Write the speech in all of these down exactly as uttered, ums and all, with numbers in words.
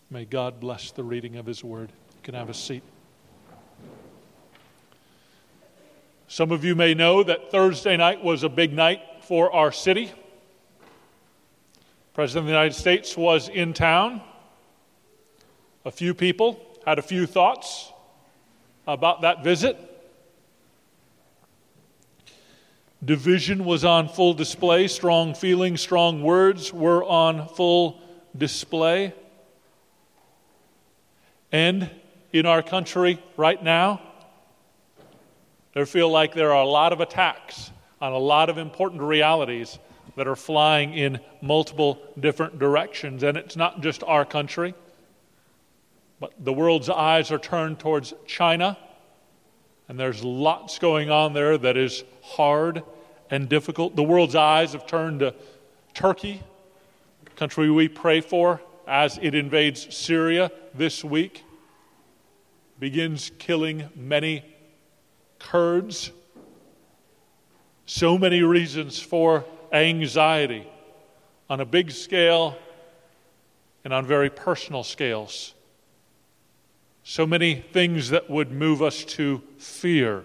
May God bless the reading of His Word. You can have a seat. Some of you may know that Thursday night was a big night for our city. The President of the United States was in town. A few people had a few thoughts about that visit. Division was on full display. Strong feelings, strong words were on full display. And in our country right now, there feel like there are a lot of attacks on a lot of important realities that are flying in multiple different directions. And it's not just our country, but the world's eyes are turned towards China. And there's lots going on there that is hard and difficult. The world's eyes have turned to Turkey, the country we pray for, as it invades Syria this week, begins killing many Kurds. So many reasons for anxiety on a big scale and on very personal scales. So many things that would move us to fear,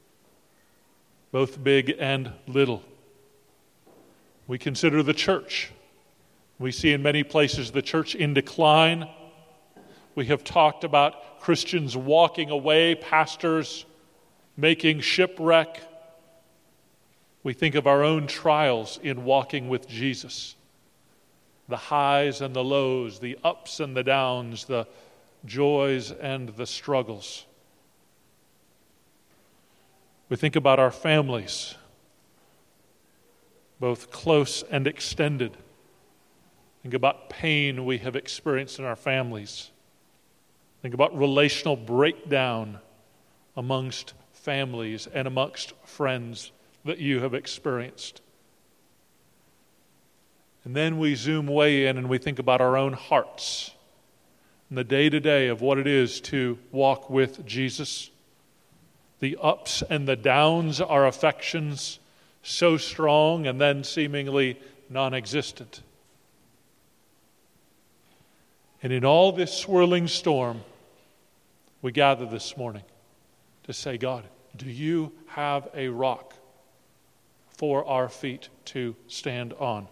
both big and little. We consider the church. We see in many places the church in decline. We have talked about Christians walking away, pastors making shipwreck. We think of our own trials in walking with Jesus. The highs and the lows, the ups and the downs, the joys and the struggles. We think about our families, both close and extended. Think about pain we have experienced in our families. Think about relational breakdown amongst families and amongst friends that you have experienced. And then we zoom way in and we think about our own hearts and the day-to-day of what it is to walk with Jesus. The ups and the downs, our affections so strong and then seemingly non-existent. And in all this swirling storm, we gather this morning to say, God, do you have a rock for our feet to stand on?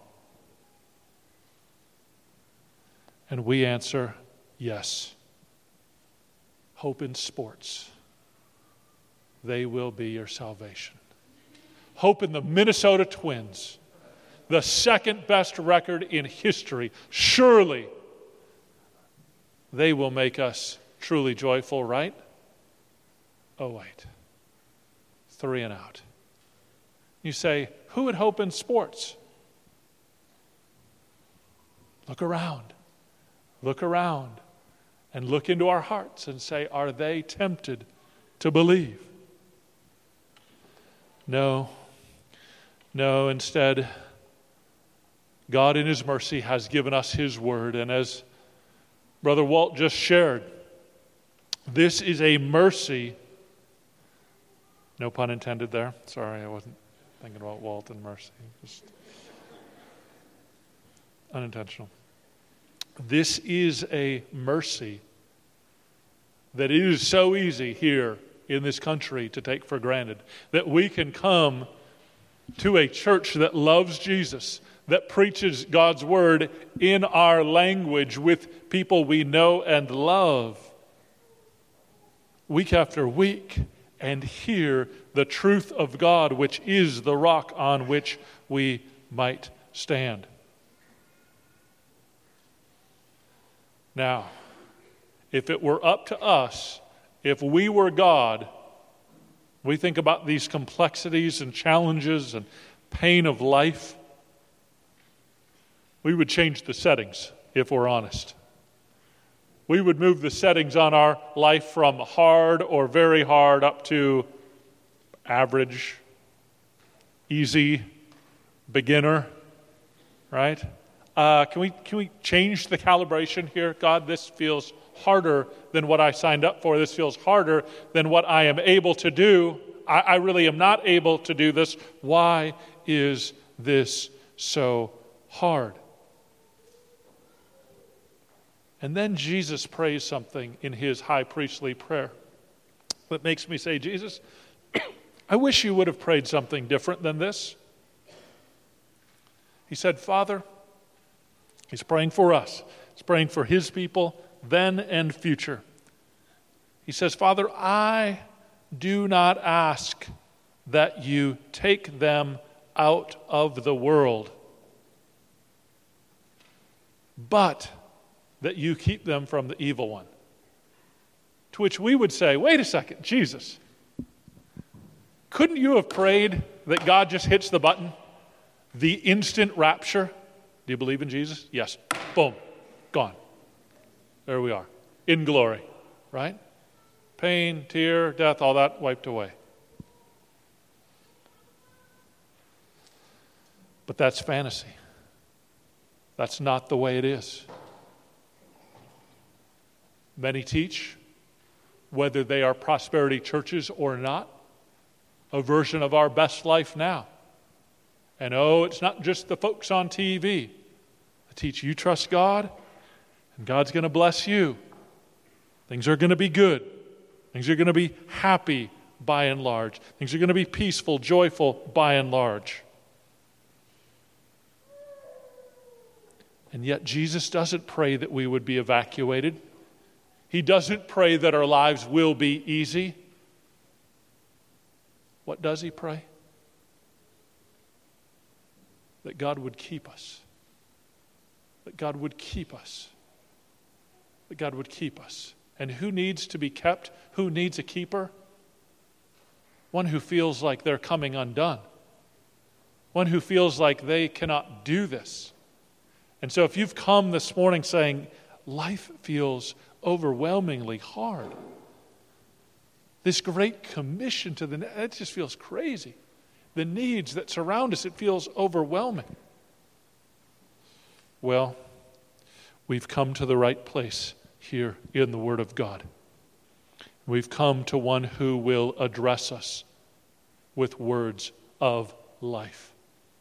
And we answer, yes. Hope in sports. They will be your salvation. Hope in the Minnesota Twins, the second best record in history. Surely they will make us truly joyful, right? Oh, wait. Three and out. You say, who would hope in sports? Look around. Look around. And look into our hearts and say, are they tempted to believe? No. No, instead, God in His mercy has given us His word. And as Brother Walt just shared, this is a mercy. No pun intended there. Sorry, I wasn't thinking about Walt and mercy. Just unintentional. This is a mercy that it is so easy here in this country to take for granted, that we can come to a church that loves Jesus, that preaches God's word in our language with people we know and love, week after week, and hear the truth of God, which is the rock on which we might stand. Now, if it were up to us, if we were God, we think about these complexities and challenges and pain of life, we would change the settings, if we're honest. We would move the settings on our life from hard or very hard up to average, easy, beginner, right? Uh, can we can we change the calibration here? God, this feels harder than what I signed up for. This feels harder than what I am able to do. I, I really am not able to do this. Why is this so hard? And then Jesus prays something in his high priestly prayer that makes me say, Jesus, I wish you would have prayed something different than this. He said, Father, he's praying for us. He's praying for his people then and future. He says, Father, I do not ask that you take them out of the world, but that you keep them from the evil one. To which we would say, wait a second, Jesus, couldn't you have prayed that God just hits the button? The instant rapture. Do you believe in Jesus? Yes. Boom. Gone. There we are. In glory. Right? Pain, tear, death, all that wiped away. But that's fantasy. That's not the way it is. Many teach, whether they are prosperity churches or not, a version of our best life now. And oh, it's not just the folks on T V. They teach you trust God, and God's going to bless you. Things are going to be good. Things are going to be happy by and large. Things are going to be peaceful, joyful by and large. And yet Jesus doesn't pray that we would be evacuated. He doesn't pray that our lives will be easy. What does he pray? That God would keep us. That God would keep us. That God would keep us. And who needs to be kept? Who needs a keeper? One who feels like they're coming undone. One who feels like they cannot do this. And so if you've come this morning saying, life feels overwhelmingly hard, this great commission to the, it just feels crazy. The needs that surround us, it feels overwhelming. Well, we've come to the right place here in the Word of God. We've come to one who will address us with words of life.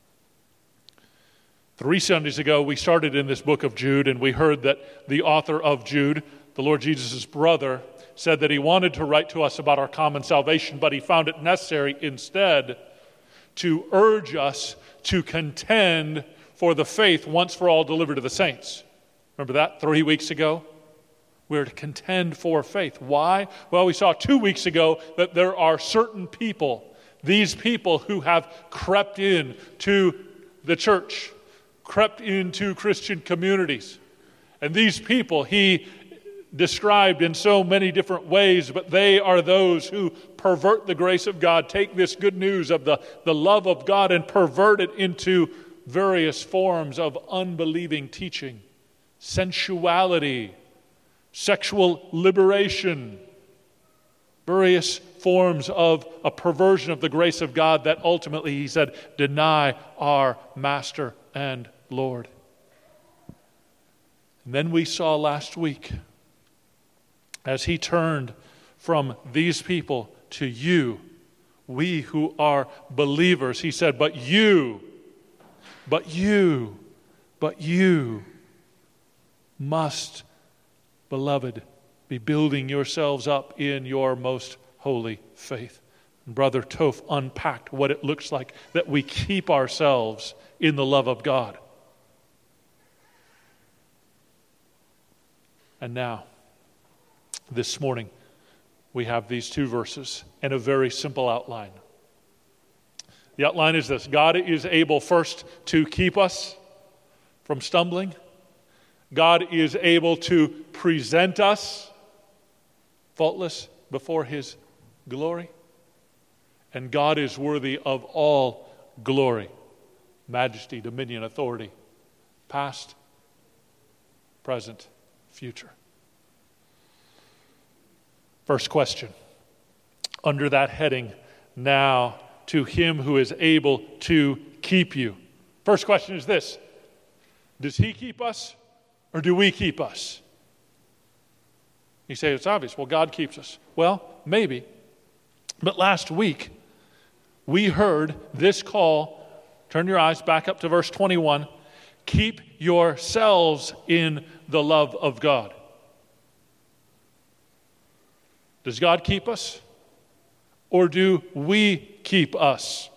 Three Sundays ago, we started in this book of Jude, and we heard that the author of Jude, the Lord Jesus' brother, said that he wanted to write to us about our common salvation, but he found it necessary instead to urge us to contend for the faith once for all delivered to the saints. Remember that three weeks ago? We're to contend for faith. Why? Well, we saw two weeks ago that there are certain people, these people who have crept in to the church, crept into Christian communities. And these people he described in so many different ways, but they are those who pervert the grace of God, take this good news of the, the love of God and pervert it into various forms of unbelieving teaching, sensuality, sexual liberation, various forms of a perversion of the grace of God that ultimately, he said, deny our Master and Lord. And then we saw last week, as he turned from these people to you, we who are believers, he said, but you, but you, but you must, beloved, be building yourselves up in your most holy faith. And Brother Toph unpacked what it looks like that we keep ourselves in the love of God. And now, this morning, we have these two verses and a very simple outline. The outline is this: God is able first to keep us from stumbling. God is able to present us faultless before his glory. And God is worthy of all glory, majesty, dominion, authority, past, present, future. First question, under that heading, now to him who is able to keep you. First question is this: does he keep us or do we keep us? You say it's obvious. Well, God keeps us. Well, maybe. But last week, we heard this call. Turn your eyes back up to verse twenty-one. Keep yourselves in the love of God. Does God keep us? Or do we keep us?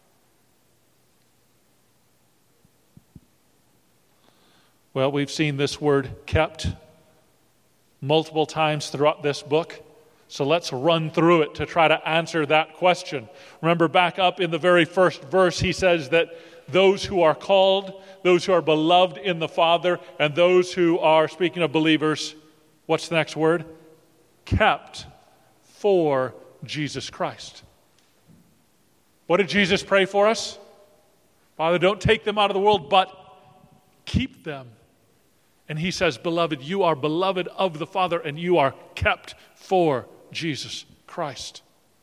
Well, we've seen this word kept multiple times throughout this book. So let's run through it to try to answer that question. Remember, back up in the very first verse, he says that those who are called, those who are beloved in the Father, and those who are, speaking of believers, what's the next word? Kept for Jesus Christ. What did Jesus pray for us? Father, don't take them out of the world, but keep them. And he says, beloved, you are beloved of the Father, and you are kept for Jesus Christ.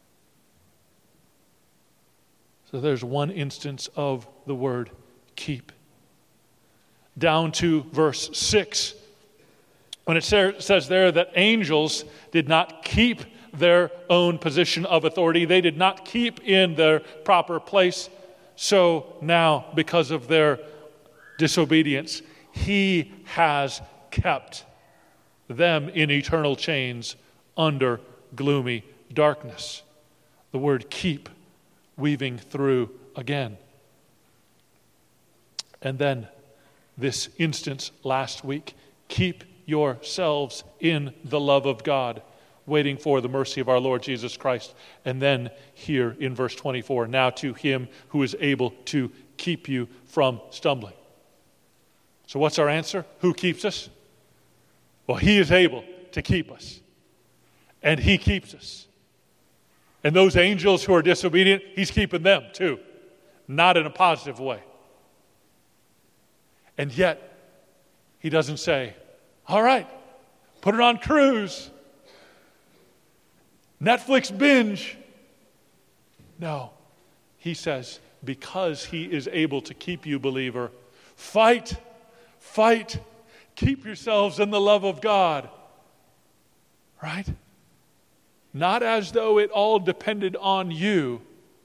So there's one instance of the word keep. Down to verse six, when it says there that angels did not keep their own position of authority, they did not keep in their proper place. So now, because of their disobedience, he has kept them in eternal chains under gloomy darkness. The word keep weaving through again. And then this instance last week, keep yourselves in the love of God, waiting for the mercy of our Lord Jesus Christ. And then here in verse twenty-four, now to him who is able to keep you from stumbling. So what's our answer? Who keeps us? Well, he is able to keep us. And he keeps us. And those angels who are disobedient, he's keeping them too. Not in a positive way. And yet, he doesn't say, all right, put it on cruise. Netflix binge. No. He says, because he is able to keep you, believer, fight, fight, keep yourselves in the love of God. Right? Not as though it all depended on you,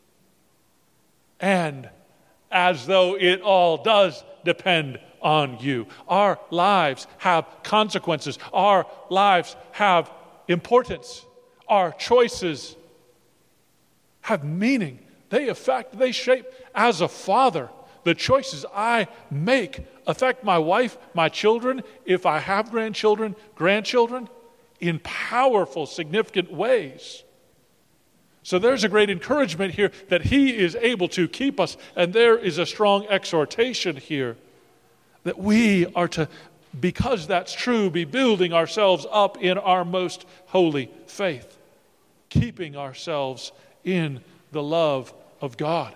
and as though it all does depend on you. Our lives have consequences. Our lives have importance. Our choices have meaning. They affect, they shape. As a father, the choices I make affect my wife, my children, if I have grandchildren, grandchildren, in powerful, significant ways. So there's a great encouragement here that he is able to keep us, and there is a strong exhortation here that we are to, because that's true, be building ourselves up in our most holy faith, keeping ourselves in the love of God.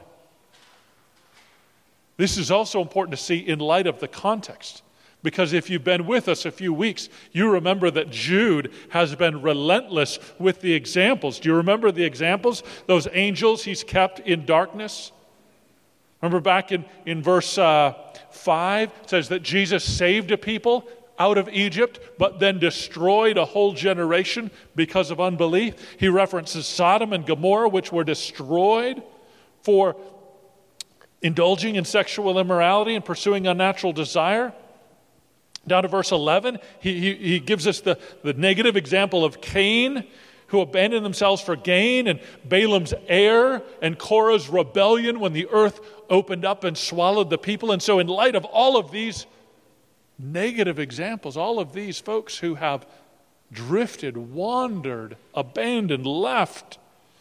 This is also important to see in light of the context. Because if you've been with us a few weeks, you remember that Jude has been relentless with the examples. Do you remember the examples? Those angels he's kept in darkness. Remember back in, in verse uh, five, it says that Jesus saved a people out of Egypt, but then destroyed a whole generation because of unbelief. He references Sodom and Gomorrah, which were destroyed for indulging in sexual immorality and pursuing unnatural desire. Down to verse eleven, he, he, he gives us the, the negative example of Cain, who abandoned themselves for gain, and Balaam's error, and Korah's rebellion when the earth opened up and swallowed the people. And so in light of all of these negative examples, all of these folks who have drifted, wandered, abandoned, left,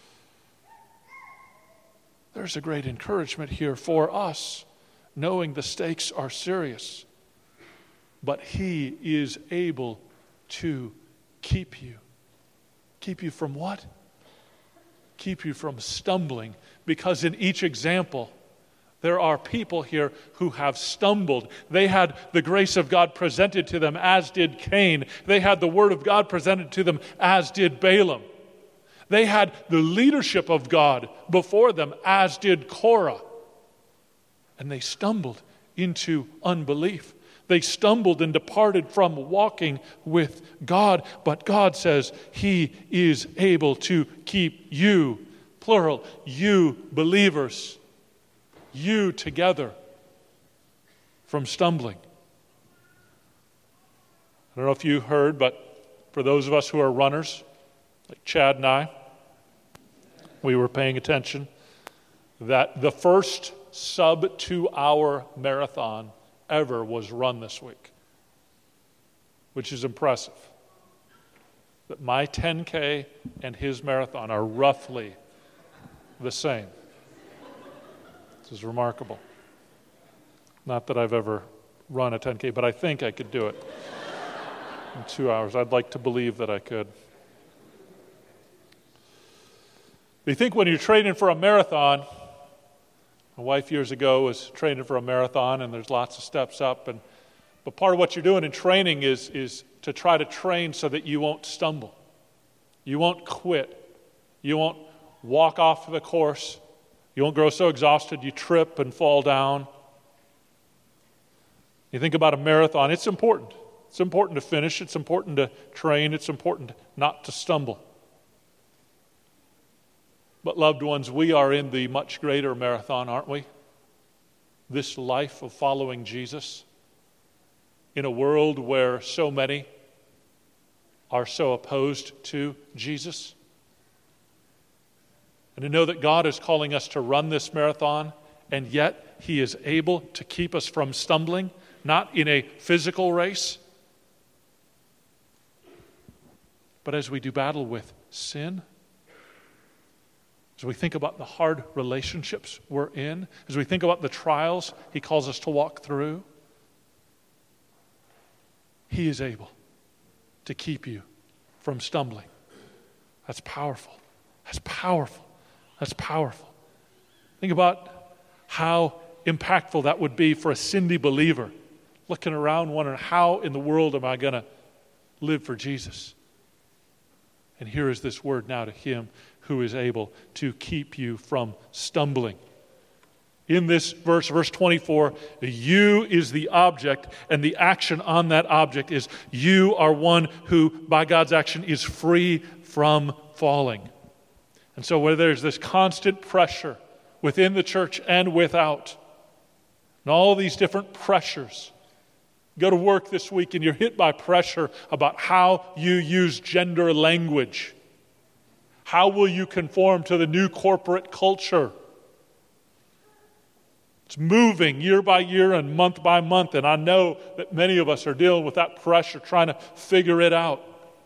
there's a great encouragement here for us, knowing the stakes are serious. But he is able to keep you. Keep you from what? Keep you from stumbling. Because in each example, there are people here who have stumbled. They had the grace of God presented to them, as did Cain. They had the word of God presented to them, as did Balaam. They had the leadership of God before them, as did Korah. And they stumbled into unbelief. They stumbled and departed from walking with God. But God says he is able to keep you, plural, you believers, you together, from stumbling. I don't know if you heard, but for those of us who are runners, like Chad and I, we were paying attention that the first sub two-hour marathon ever was run this week, which is impressive. That my ten K and his marathon are roughly the same. This is remarkable. Not that I've ever run a ten K, but I think I could do it in two hours. I'd like to believe that I could. You think when you're training for a marathon, my wife years ago was training for a marathon, and there's lots of steps up, and but part of what you're doing in training is, is to try to train so that you won't stumble. You won't quit. You won't walk off the course. You won't grow so exhausted you trip and fall down. You think about a marathon, it's important. It's important to finish. It's important to train. It's important not to stumble. But loved ones, we are in the much greater marathon, aren't we? This life of following Jesus in a world where so many are so opposed to Jesus. And to know that God is calling us to run this marathon, and yet He is able to keep us from stumbling, not in a physical race, but as we do battle with sin, as we think about the hard relationships we're in, as we think about the trials He calls us to walk through, He is able to keep you from stumbling. That's powerful. That's powerful. That's powerful. Think about how impactful that would be for a Cindy believer, looking around wondering, how in the world am I going to live for Jesus? And here is this word now to Him who is able to keep you from stumbling. In this verse, verse twenty-four, you is the object, and the action on that object is you are one who, by God's action, is free from falling. And so where there's this constant pressure within the church and without, and all these different pressures, you go to work this week and you're hit by pressure about how you use gender language. How will you conform to the new corporate culture? It's moving year by year and month by month, and I know that many of us are dealing with that pressure, trying to figure it out.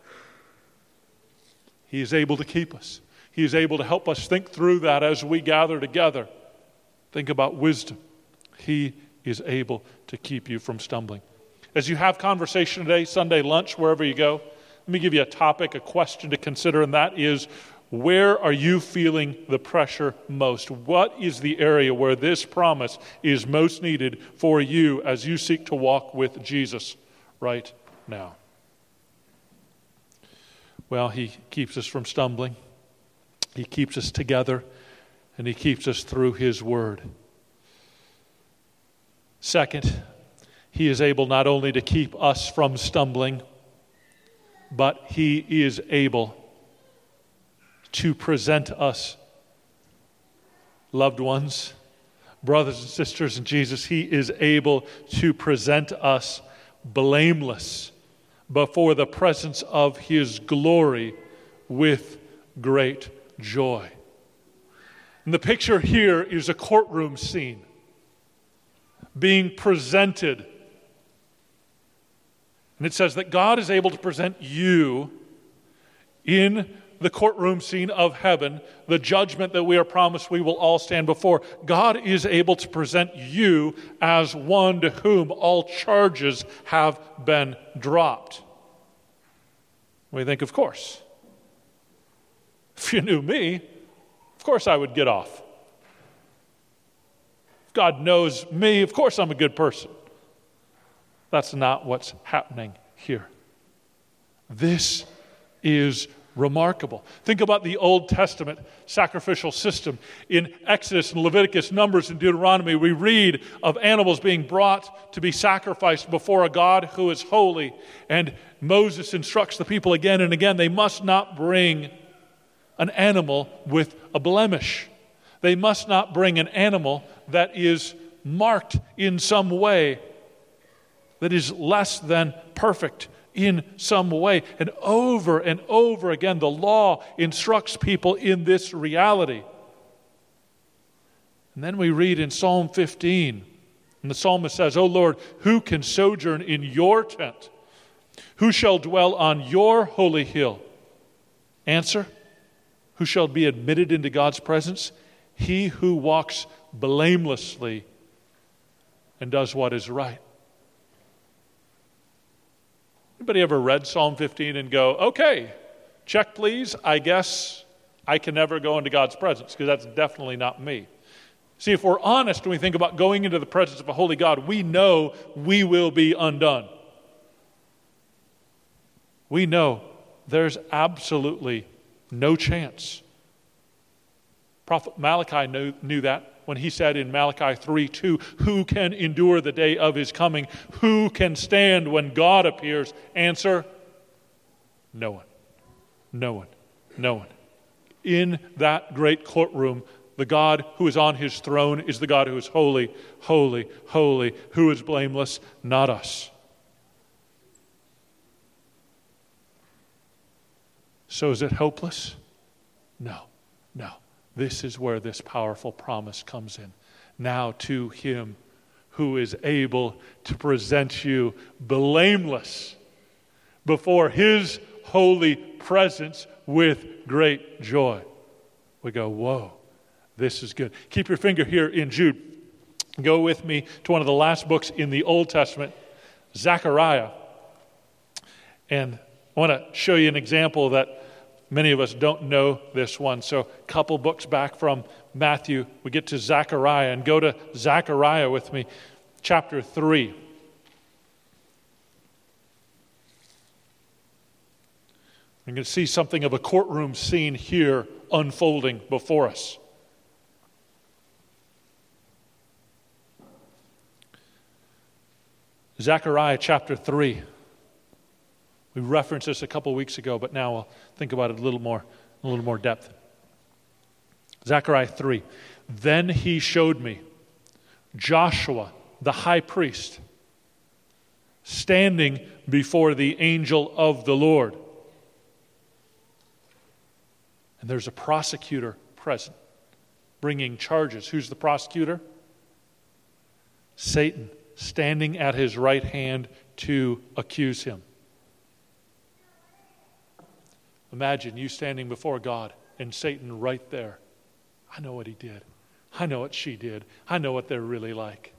He is able to keep us. He is able to help us think through that as we gather together. Think about wisdom. He is able to keep you from stumbling. As you have conversation today, Sunday lunch, wherever you go, let me give you a topic, a question to consider, and that is, where are you feeling the pressure most? What is the area where this promise is most needed for you as you seek to walk with Jesus right now? Well, He keeps us from stumbling. He keeps us together, and He keeps us through His Word. Second, He is able not only to keep us from stumbling, but He is able to present us, loved ones, brothers and sisters in Jesus, He is able to present us blameless before the presence of His glory with great joy. And the picture here is a courtroom scene being presented. And it says that God is able to present you in the courtroom scene of heaven, the judgment that we are promised we will all stand before. God is able to present you as one to whom all charges have been dropped. We think, of course. If you knew me, of course I would get off. If God knows me, of course I'm a good person. That's not what's happening here. This is remarkable. Think about the Old Testament sacrificial system. In Exodus and Leviticus, Numbers, and Deuteronomy, we read of animals being brought to be sacrificed before a God who is holy. And Moses instructs the people again and again, they must not bring an animal with a blemish. They must not bring an animal that is marked in some way, that is less than perfect in some way. And over and over again, the law instructs people in this reality. And then we read in Psalm fifteen, and the psalmist says, "O Lord, who can sojourn in your tent? Who shall dwell on your holy hill?" Answer, who shall be admitted into God's presence? He who walks blamelessly and does what is right. Anybody ever read Psalm fifteen and go, okay, check please, I guess I can never go into God's presence, because that's definitely not me. See, if we're honest when we think about going into the presence of a holy God, we know we will be undone. We know there's absolutely no chance. Prophet Malachi knew, knew that when he said in Malachi three two, "Who can endure the day of his coming? Who can stand when God appears?" Answer, no one. No one. No one. In that great courtroom, the God who is on his throne is the God who is holy, holy, holy, who is blameless, not us. So is it hopeless? No, no. This is where this powerful promise comes in. Now to him who is able to present you blameless before his holy presence with great joy. We go, whoa, this is good. Keep your finger here in Jude. Go with me to one of the last books in the Old Testament, Zechariah. And I want to show you an example that many of us don't know this one. So a couple books back from Matthew, we get to Zechariah, and go to Zechariah with me, chapter three. We're going to see something of a courtroom scene here unfolding before us. Zechariah chapter three. We referenced this a couple weeks ago, but now we'll think about it a little more, a little more depth. Zechariah three. Then he showed me Joshua, the high priest, standing before the angel of the Lord. And there's a prosecutor present, bringing charges. Who's the prosecutor? Satan, standing at his right hand to accuse him. Imagine you standing before God and Satan right there. I know what he did. I know what she did. I know what they're really like.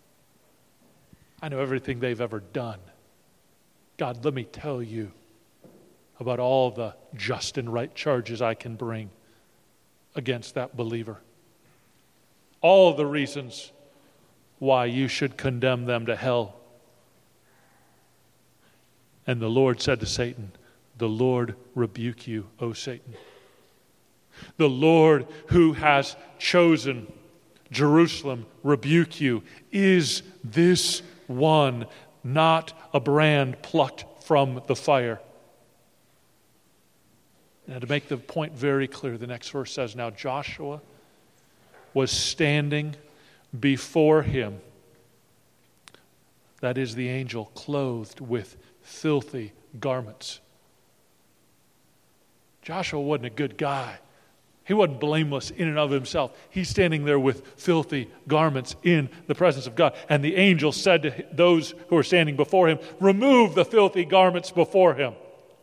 I know everything they've ever done. God, let me tell you about all the just and right charges I can bring against that believer. All the reasons why you should condemn them to hell. And the Lord said to Satan, "The Lord rebuke you, O Satan. The Lord who has chosen Jerusalem rebuke you. Is this one not a brand plucked from the fire?" Now, to make the point very clear, the next verse says, "Now Joshua was standing before him," that is the angel, "clothed with filthy garments." Joshua wasn't a good guy. He wasn't blameless in and of himself. He's standing there with filthy garments in the presence of God. And the angel said to those who were standing before him, "Remove the filthy garments before him."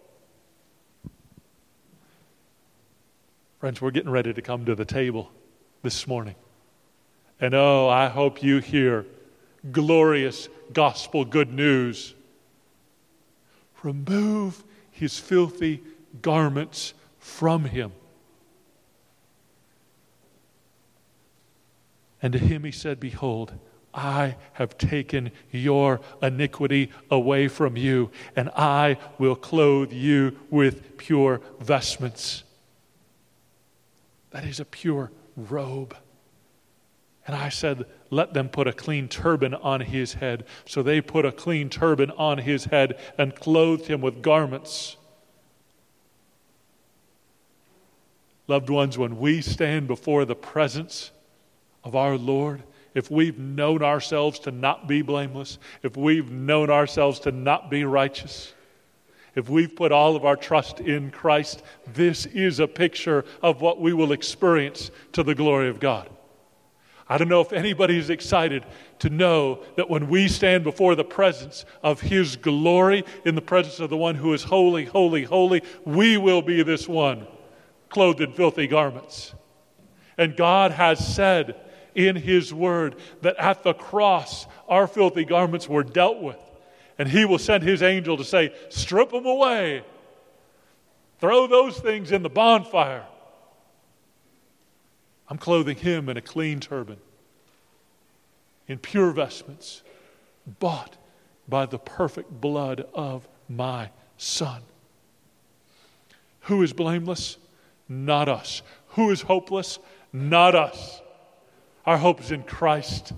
Friends, we're getting ready to come to the table this morning. And oh, I hope you hear glorious gospel good news. Remove his filthy garments from him. And to him he said, "Behold, I have taken your iniquity away from you, and I will clothe you with pure vestments." That is a pure robe. And I said, "Let them put a clean turban on his head." So they put a clean turban on his head and clothed him with garments. Loved ones, when we stand before the presence of our Lord, if we've known ourselves to not be blameless, if we've known ourselves to not be righteous, If we've put all of our trust in Christ, this is a picture of what we will experience to the glory of God. I don't know if anybody is excited to know that when we stand before the presence of His glory, in the presence of the one who is holy, holy, holy, we will be this one, clothed in filthy garments. And God has said in His word that at the cross, our filthy garments were dealt with. And He will send His angel to say, strip them away. Throw those things in the bonfire. I'm clothing Him in a clean turban, in pure vestments, bought by the perfect blood of my Son. Who is blameless? Not us. Who is hopeless? Not us. Our hope is in Christ.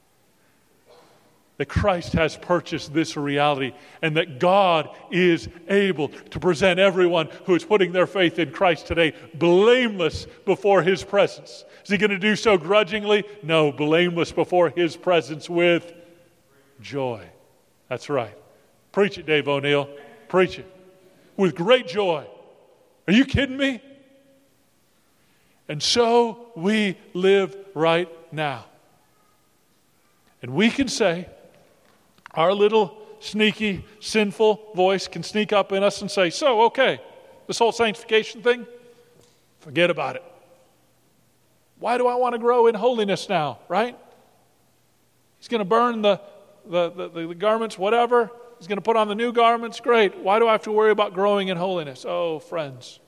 That Christ has purchased this reality, and that God is able to present everyone who is putting their faith in Christ today blameless before His presence. Is He going to do so grudgingly? No, blameless before His presence with joy. That's right. Preach it, Dave O'Neill. Preach it. With great joy. Are you kidding me? And so we live right now. And we can say, our little sneaky, sinful voice can sneak up in us and say, so, okay, this whole sanctification thing, forget about it. Why do I want to grow in holiness now, right? He's going to burn the, the, the, the garments, whatever. He's going to put on the new garments. Great. Why do I have to worry about growing in holiness? Oh, friends,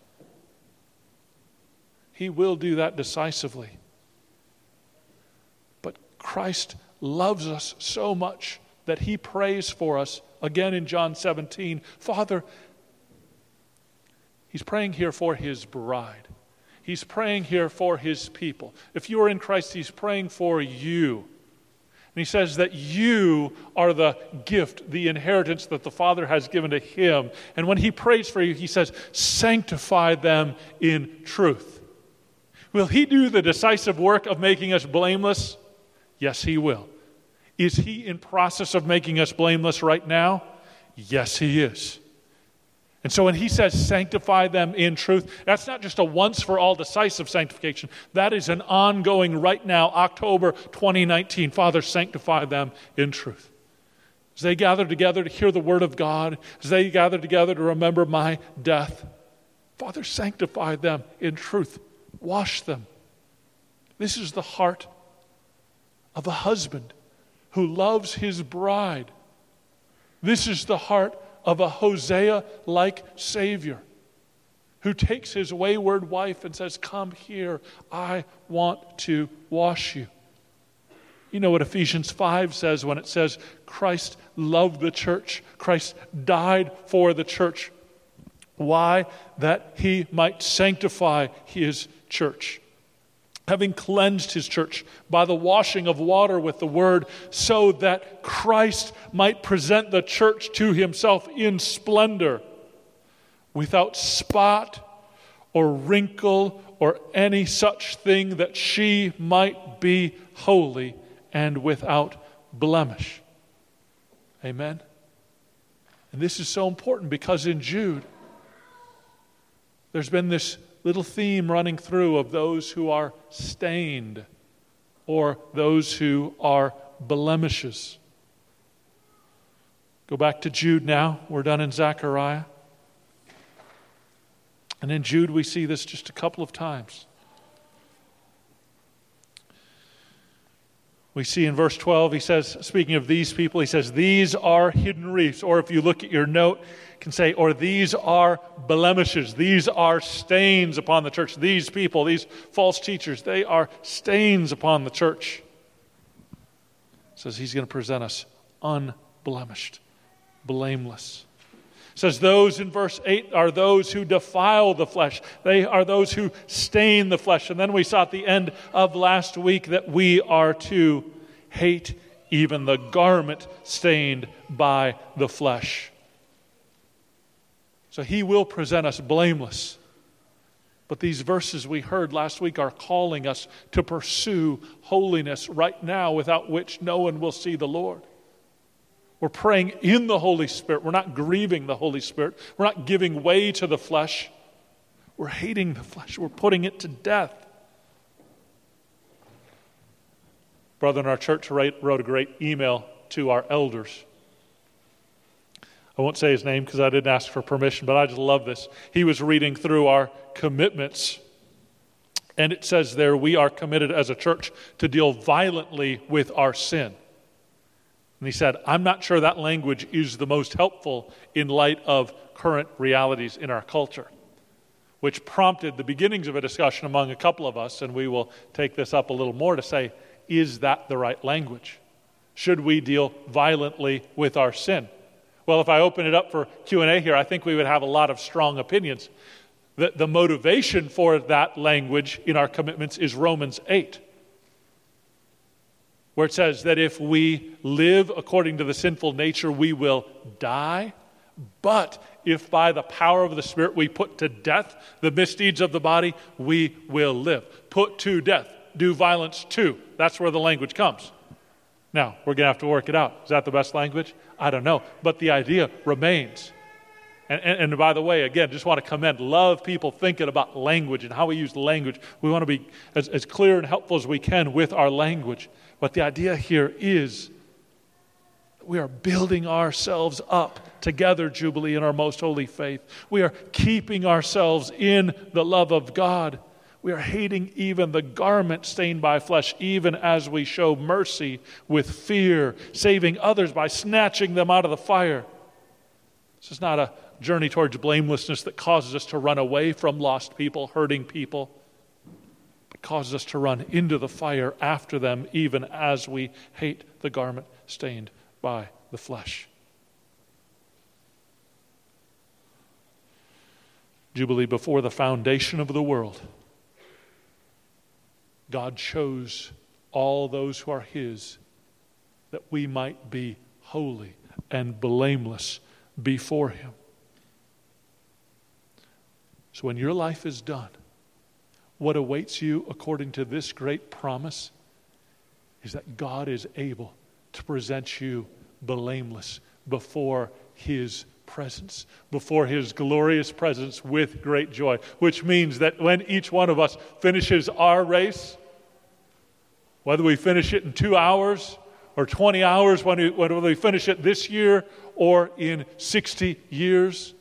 He will do that decisively. But Christ loves us so much that He prays for us, again in John seventeen. Father, He's praying here for His bride. He's praying here for His people. If you are in Christ, He's praying for you. And He says that you are the gift, the inheritance that the Father has given to Him. And when He prays for you, He says, sanctify them in truth. Will He do the decisive work of making us blameless? Yes, He will. Is He in process of making us blameless right now? Yes, He is. And so when He says sanctify them in truth, that's not just a once-for-all decisive sanctification. That is an ongoing right now, October twenty nineteen. Father, sanctify them in truth. As they gather together to hear the Word of God, as they gather together to remember my death, Father, sanctify them in truth. Wash them. This is the heart of a husband who loves his bride. This is the heart of a Hosea-like Savior who takes his wayward wife and says, come here, I want to wash you. You know what Ephesians five says when it says Christ loved the church. Christ died for the church. Why? That He might sanctify His church, having cleansed His church by the washing of water with the Word, so that Christ might present the church to Himself in splendor, without spot or wrinkle or any such thing, that she might be holy and without blemish. Amen? And this is so important because in Jude, there's been this little theme running through of those who are stained or those who are blemishes. Go back to Jude now. We're done in Zechariah. And in Jude we see this just a couple of times. We see in verse twelve, he says, speaking of these people, he says, these are hidden reefs. Or if you look at your note, you can say, or these are blemishes. These are stains upon the church. These people, these false teachers, they are stains upon the church. He says he's going to present us unblemished, blameless. It says those in verse eight are those who defile the flesh. They are those who stain the flesh. And then we saw at the end of last week that we are to hate even the garment stained by the flesh. So He will present us blameless. But these verses we heard last week are calling us to pursue holiness right now, without which no one will see the Lord. We're praying in the Holy Spirit. We're not grieving the Holy Spirit. We're not giving way to the flesh. We're hating the flesh. We're putting it to death. Brother in our church wrote a great email to our elders. I won't say his name because I didn't ask for permission, but I just love this. He was reading through our commitments, and it says there, we are committed as a church to deal violently with our sin. And he said, I'm not sure that language is the most helpful in light of current realities in our culture, which prompted the beginnings of a discussion among a couple of us, and we will take this up a little more to say, is that the right language? Should we deal violently with our sin? Well, if I open it up for Q and A here, I think we would have a lot of strong opinions. The, the motivation for that language in our commitments is Romans eight, where it says that if we live according to the sinful nature, we will die. But if by the power of the Spirit we put to death the misdeeds of the body, we will live. Put to death. Do violence to. That's where the language comes. Now, we're going to have to work it out. Is that the best language? I don't know. But the idea remains. And, and, and by the way, again, just want to commend, love people thinking about language and how we use language. We want to be as, as clear and helpful as we can with our language. But the idea here is we are building ourselves up together, Jubilee, in our most holy faith. We are keeping ourselves in the love of God. We are hating even the garment stained by flesh, even as we show mercy with fear, saving others by snatching them out of the fire. This is not a journey towards blamelessness that causes us to run away from lost people, hurting people. It causes us to run into the fire after them, even as we hate the garment stained by the flesh. Jubilee, before the foundation of the world, God chose all those who are His that we might be holy and blameless before Him. So when your life is done, what awaits you according to this great promise is that God is able to present you blameless before His presence, before His glorious presence with great joy, which means that when each one of us finishes our race, whether we finish it in two hours or twenty hours, when we, whether we finish it this year or in sixty years,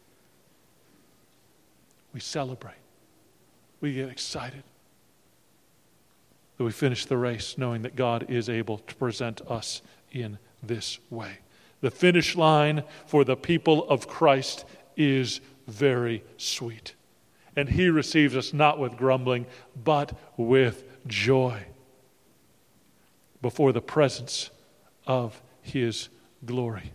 we celebrate. We get excited that we finish the race knowing that God is able to present us in this way. The finish line for the people of Christ is very sweet. And He receives us not with grumbling, but with joy before the presence of His glory.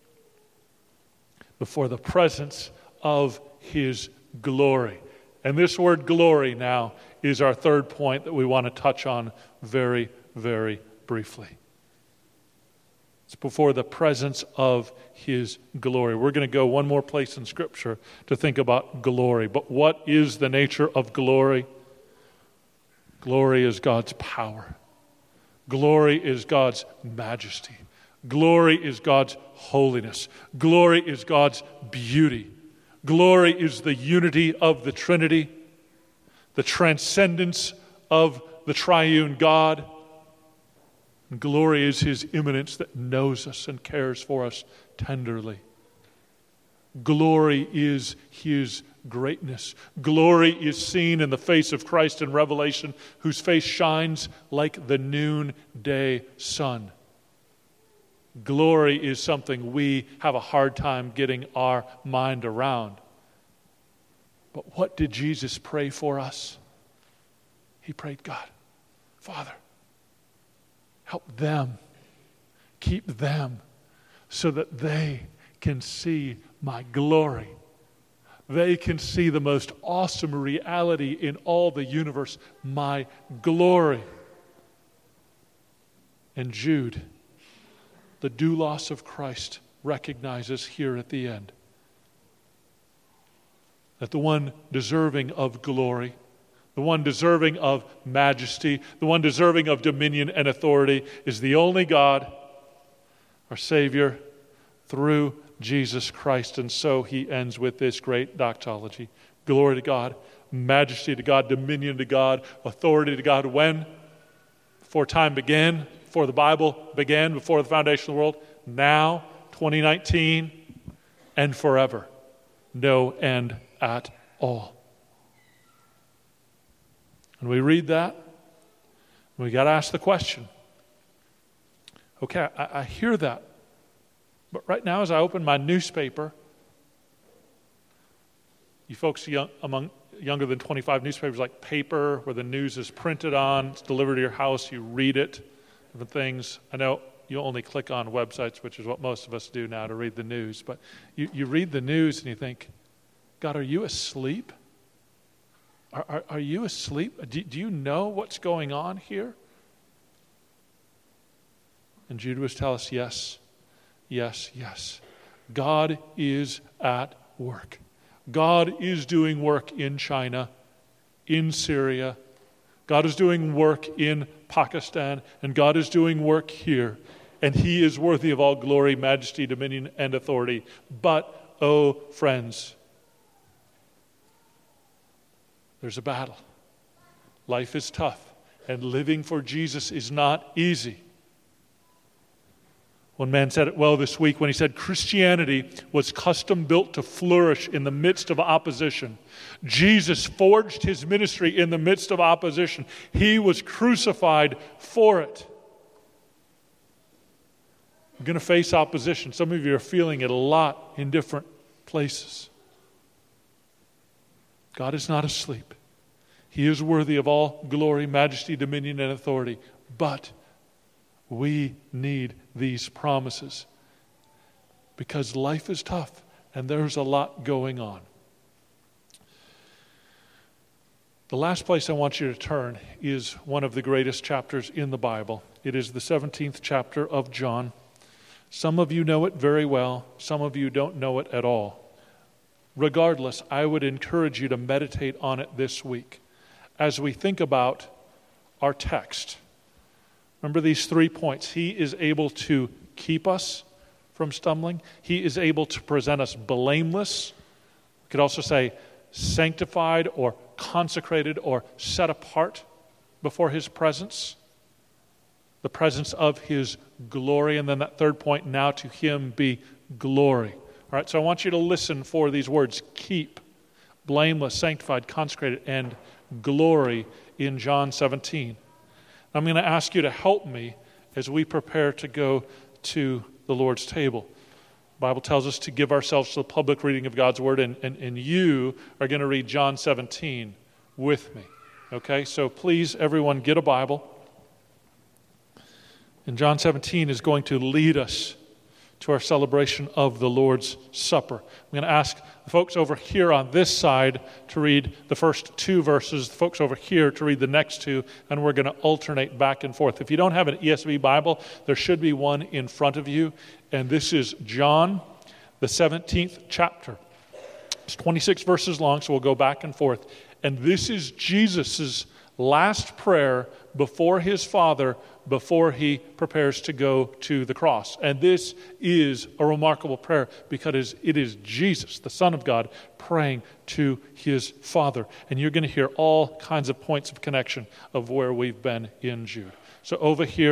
Before the presence of His glory. And this word glory now is our third point that we want to touch on very, very briefly. It's before the presence of His glory. We're going to go one more place in Scripture to think about glory. But what is the nature of glory? Glory is God's power. Glory is God's majesty. Glory is God's holiness. Glory is God's beauty. Glory is the unity of the Trinity, the transcendence of the triune God. And glory is His immanence that knows us and cares for us tenderly. Glory is His greatness. Glory is seen in the face of Christ in Revelation, whose face shines like the noonday sun. Glory is something we have a hard time getting our mind around. But what did Jesus pray for us? He prayed, God, Father, help them, keep them, so that they can see my glory. They can see the most awesome reality in all the universe, my glory. And Jude, the doulos of Christ, recognizes here at the end that the one deserving of glory, the one deserving of majesty, the one deserving of dominion and authority is the only God, our Savior, through Jesus Christ. And so he ends with this great doxology. Glory to God, majesty to God, dominion to God, authority to God. When? Before time began, before the Bible began, before the foundation of the world. Now, twenty nineteen, and forever. No end at all. And we read that, we got to ask the question. Okay, I, I hear that. But right now, as I open my newspaper, you folks young, among younger than twenty-five, newspapers like paper, where the news is printed on, it's delivered to your house, you read it, different things. I know you only click on websites, which is what most of us do now to read the news, but you, you read the news and you think, God, are you asleep? Are, are, are you asleep? Do, do you know what's going on here? And Jude was telling us, yes, yes, yes. God is at work. God is doing work in China, in Syria. God is doing work in Pakistan, and God is doing work here. And he is worthy of all glory, majesty, dominion, and authority. But, oh, friends, there's a battle. Life is tough, and living for Jesus is not easy. One man said it well this week when he said Christianity was custom built to flourish in the midst of opposition. Jesus forged his ministry in the midst of opposition. He was crucified for it. You're going to face opposition. Some of you are feeling it a lot in different places. God is not asleep. He is worthy of all glory, majesty, dominion, and authority. But we need these promises because life is tough and there's a lot going on. The last place I want you to turn is one of the greatest chapters in the Bible. It is the seventeenth chapter of John. Some of you know it very well. Some of you don't know it at all. Regardless, I would encourage you to meditate on it this week as we think about our text. Remember these three points. He is able to keep us from stumbling. He is able to present us blameless. We could also say sanctified or consecrated or set apart before his presence. The presence of his glory. And then that third point, now to him be glory. All right, so I want you to listen for these words. Keep, blameless, sanctified, consecrated, and glory in John seventeen. I'm going to ask you to help me as we prepare to go to the Lord's table. The Bible tells us to give ourselves to the public reading of God's Word, and, and, and you are going to read John seventeen with me. Okay, so please, everyone, get a Bible. And John seventeen is going to lead us to our celebration of the Lord's Supper. I'm going to ask the folks over here on this side to read the first two verses, the folks over here to read the next two, and we're going to alternate back and forth. If you don't have an E S V Bible, there should be one in front of you, and this is John, the seventeenth chapter. It's twenty-six verses long, so we'll go back and forth. And this is Jesus' last prayer before his Father, before he prepares to go to the cross. And this is a remarkable prayer because it is Jesus, the Son of God, praying to his Father. And you're going to hear all kinds of points of connection of where we've been in Jude. So over here,